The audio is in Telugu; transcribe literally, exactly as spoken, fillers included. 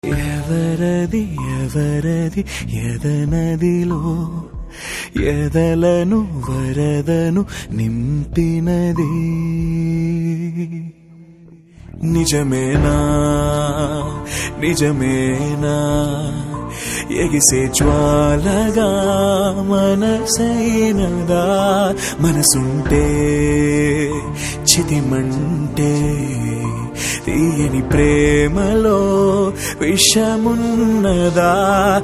ఎవరది ఎవరది ఎదనదిలో ఎదలను వరదను నింపినది నిజమేనా నిజమేనా ఎగిసే జ్వాలగా మనసైనదా మనసుంటే చితిమంటే తీయని ప్రేమలో విషమున్నదా